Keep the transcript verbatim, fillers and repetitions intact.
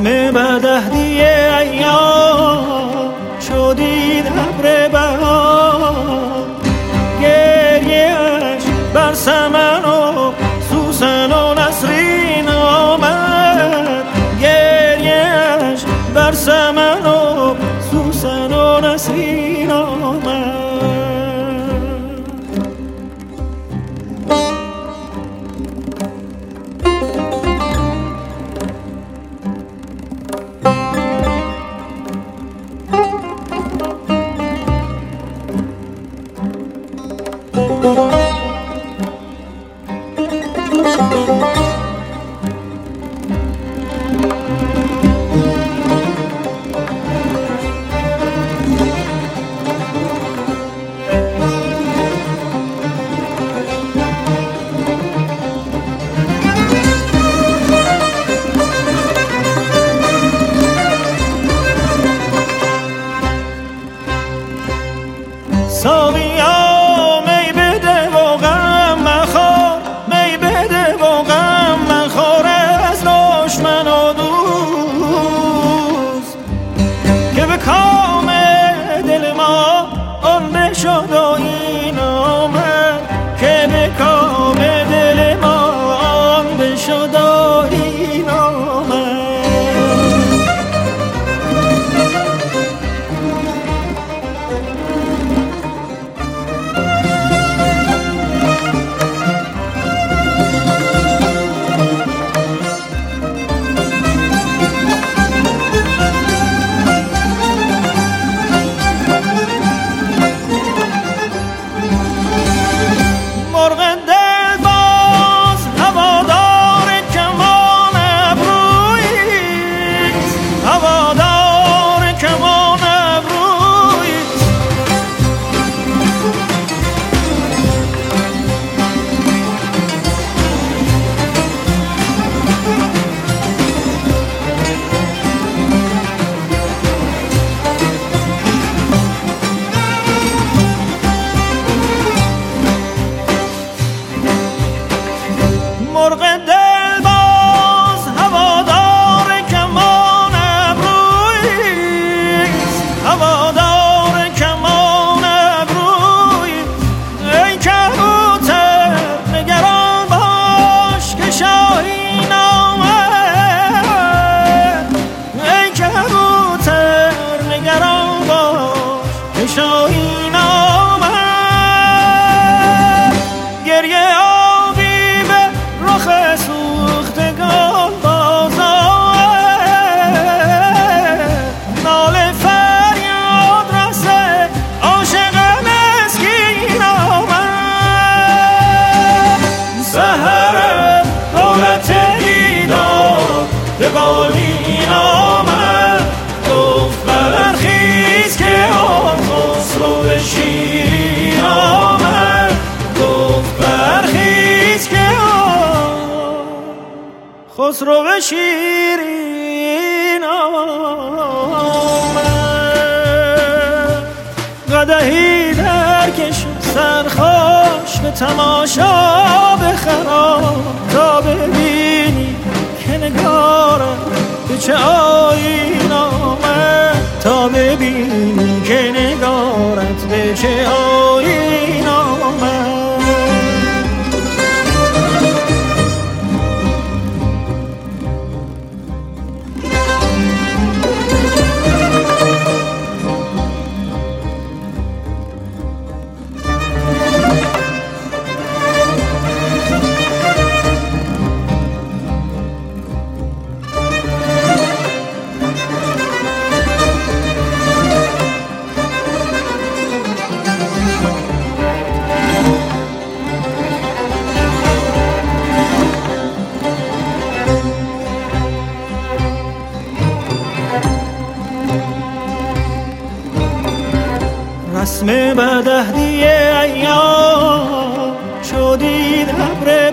بدهدی ایام شدید ابر بهار، گریه‌اش بر سمن و سوسن و نسرین آمد، گریه‌اش بر سمن و سوسن و نسرین آمد. ساقیا می بده و غم مخور، می بده و غم مخور از دشمن و دوست، که به کام دل ما آن بشد و این آمد، که به کام دل ما آن بشد و این آمد. مرغ دل باز هوادار کمان ابرویست، هوادار کمان ابرویست. ای کبوتر نگران باش که شاهین آمد، ای کبوتر نگران باش که شاهین آمد. گریه سوختگان باز آمد، ناله فریاد رسه عاشق مسکین آمد. سحر دولت دیدار به بالین آمد، گفت برخیز که آن خسرو شیرین آمد، گفت برخیز که خسرو شیرین آمد. قدحی درکش سرخوش به تماشا بخرام، تا ببینی که نگارت به چه آیین آمد، تا ببینی که نگارت به چه آیین آمد. رسم بدهدی ایام شدید ابر